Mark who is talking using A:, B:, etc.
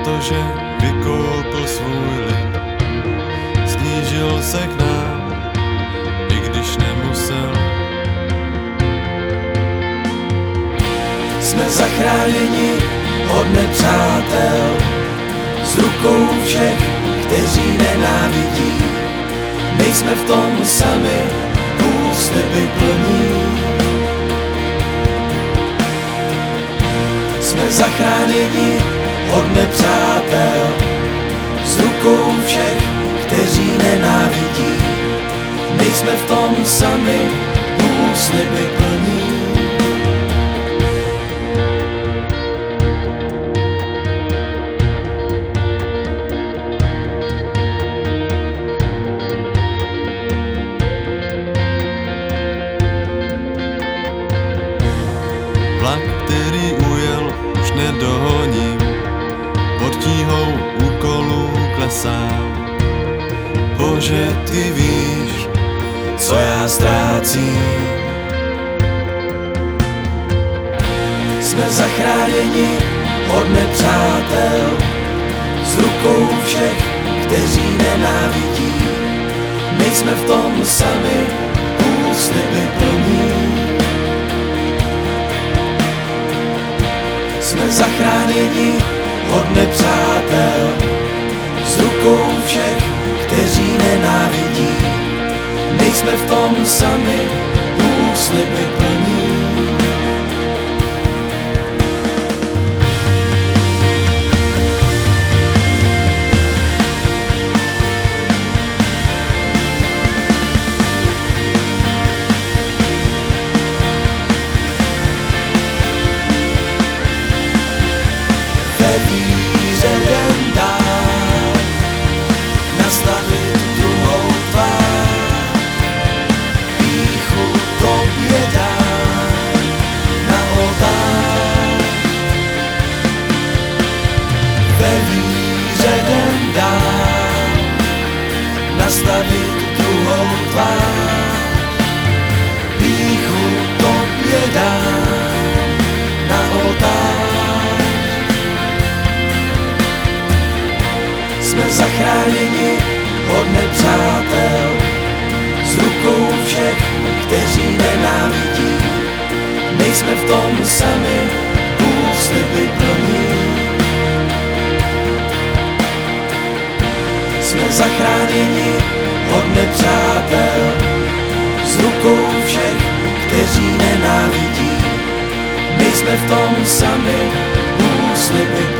A: protože vykoupil svůj lid. Snížil se k nám, i když nemusel.
B: Jsme zachráněni od nepřátel, z rukou všech, kteří nenávidí. Nejsme v tom sami, úsliby plní. Jsme zachráněni od nepřátel, z rukou všech, kteří nenávidí. Nejsme v tom sami, úsliby plní.
A: Vlak, který ujel, už nedohoním, pod tíhou úkolů klesám. Bože, ty víš,
B: co já ztrácím. Jsme zachráněni od nepřátel, z rukou všech, kteří nenávidí. Nejsme v tom sami, úsliby plní. Jsme zachráněni od nepřátel, z rukou všech, kteří nenávidí. Nejsme v tom sami, úsliby plní. Ve víře jen dál, nastavit druhou tvář, pýchu tobě dám na oltář. Ve víře jen dál, nastavit druhou tvář, pýchu tobě dám na oltář. Jsme zachráněni od nepřátel, z rukou všech, kteří nenávidí. Nejsme v tom sami, úsliby plní. Jsme zachráněni od nepřátel, z rukou všech, kteří nenávidí. Nejsme v tom sami, úsliby plní.